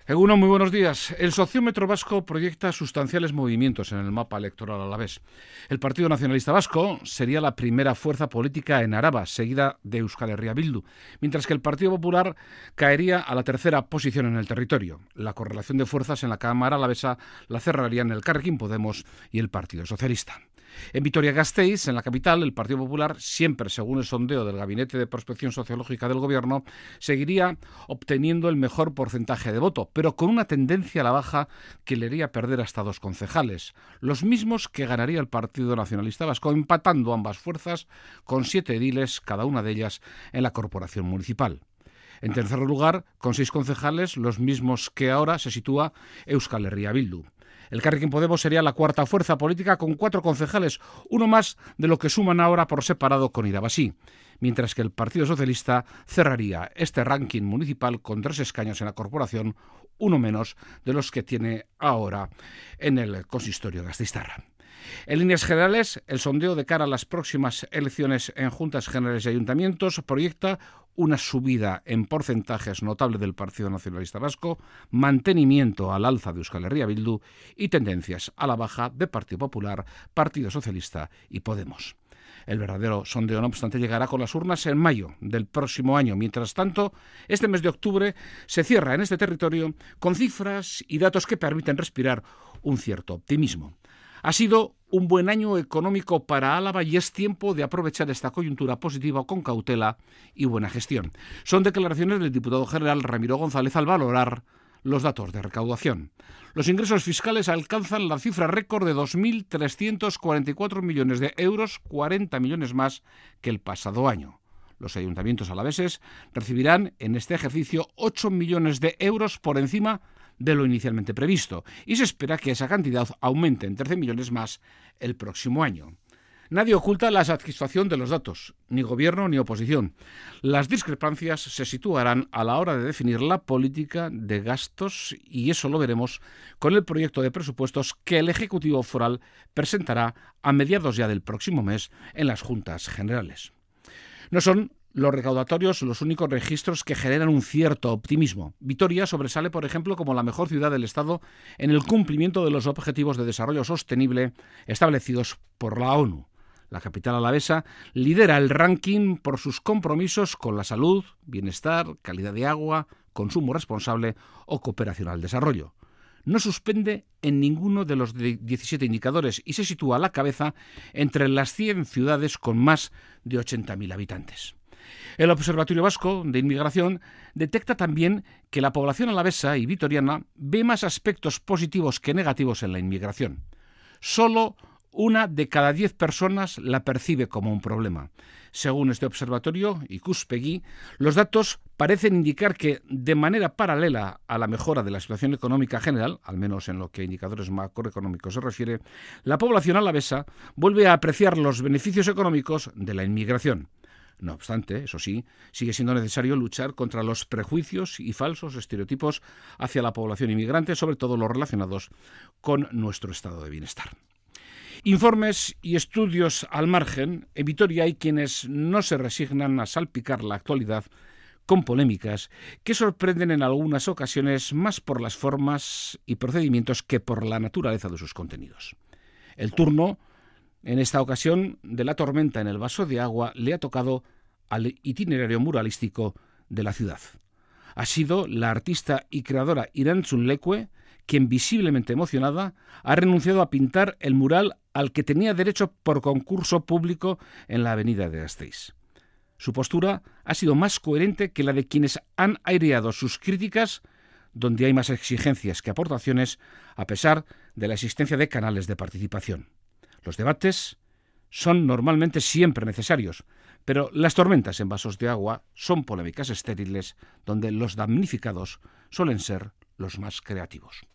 Egunon, muy buenos días. El sociómetro vasco proyecta sustanciales movimientos en el mapa electoral alavés. El Partido Nacionalista Vasco sería la primera fuerza política en Araba, seguida de Euskal Herria Bildu, mientras que el Partido Popular caería a la tercera posición en el territorio. La correlación de fuerzas en la Cámara alavesa la cerrarían Elkarrekin Podemos y el Partido Socialista. En Vitoria-Gasteiz, en la capital, el Partido Popular, siempre según el sondeo del Gabinete de Prospección Sociológica del Gobierno, seguiría obteniendo el mejor porcentaje de voto, pero con una tendencia a la baja que le haría perder hasta 2 concejales, los mismos que ganaría el Partido Nacionalista Vasco, empatando ambas fuerzas con 7 ediles, cada una de ellas en la corporación municipal. En tercer lugar, con 6 concejales, los mismos que ahora, se sitúa Euskal Herria Bildu. Elkarrekin Podemos sería la cuarta fuerza política con 4 concejales, uno más de lo que suman ahora por separado con Irabasí, mientras que el Partido Socialista cerraría este ranking municipal con 3 escaños en la corporación, uno menos de los que tiene ahora en el consistorio gasteiztarra. En líneas generales, el sondeo de cara a las próximas elecciones en Juntas Generales y Ayuntamientos proyecta una subida en porcentajes notable del Partido Nacionalista Vasco, mantenimiento al alza de Euskal Herria Bildu y tendencias a la baja de Partido Popular, Partido Socialista y Podemos. El verdadero sondeo, no obstante, llegará con las urnas en mayo del próximo año. Mientras tanto, este mes de octubre se cierra en este territorio con cifras y datos que permiten respirar un cierto optimismo. Ha sido un buen año económico para Álava y es tiempo de aprovechar esta coyuntura positiva con cautela y buena gestión. Son declaraciones del diputado general Ramiro González al valorar los datos de recaudación. Los ingresos fiscales alcanzan la cifra récord de 2.344 millones de euros, 40 millones más que el pasado año. Los ayuntamientos alaveses recibirán en este ejercicio 8 millones de euros por encima de lo inicialmente previsto, y se espera que esa cantidad aumente en 13 millones más el próximo año. Nadie oculta la satisfacción de los datos, ni gobierno ni oposición. Las discrepancias se situarán a la hora de definir la política de gastos y eso lo veremos con el proyecto de presupuestos que el Ejecutivo Foral presentará a mediados ya del próximo mes en las Juntas Generales. No son los recaudatorios los únicos registros que generan un cierto optimismo. Vitoria sobresale, por ejemplo, como la mejor ciudad del Estado en el cumplimiento de los objetivos de desarrollo sostenible establecidos por la ONU. La capital alavesa lidera el ranking por sus compromisos con la salud, bienestar, calidad de agua, consumo responsable o cooperación al desarrollo. No suspende en ninguno de los 17 indicadores y se sitúa a la cabeza entre las 100 ciudades con más de 80.000 habitantes. El Observatorio Vasco de Inmigración detecta también que la población alavesa y vitoriana ve más aspectos positivos que negativos en la inmigración. Solo 1 de cada 10 personas la percibe como un problema. Según este observatorio, Ikuspegi, los datos parecen indicar que, de manera paralela a la mejora de la situación económica general, al menos en lo que a indicadores macroeconómicos se refiere, la población alavesa vuelve a apreciar los beneficios económicos de la inmigración. No obstante, eso sí, sigue siendo necesario luchar contra los prejuicios y falsos estereotipos hacia la población inmigrante, sobre todo los relacionados con nuestro estado de bienestar. Informes y estudios al margen, en Vitoria hay quienes no se resignan a salpicar la actualidad con polémicas que sorprenden en algunas ocasiones más por las formas y procedimientos que por la naturaleza de sus contenidos. El turno, en esta ocasión, de la tormenta en el vaso de agua le ha tocado al itinerario muralístico de la ciudad. Ha sido la artista y creadora Irantzun Leque quien, visiblemente emocionada, ha renunciado a pintar el mural al que tenía derecho por concurso público en la avenida de Gasteiz. Su postura ha sido más coherente que la de quienes han aireado sus críticas, donde hay más exigencias que aportaciones, a pesar de la existencia de canales de participación. Los debates son normalmente siempre necesarios, pero las tormentas en vasos de agua son polémicas estériles donde los damnificados suelen ser los más creativos.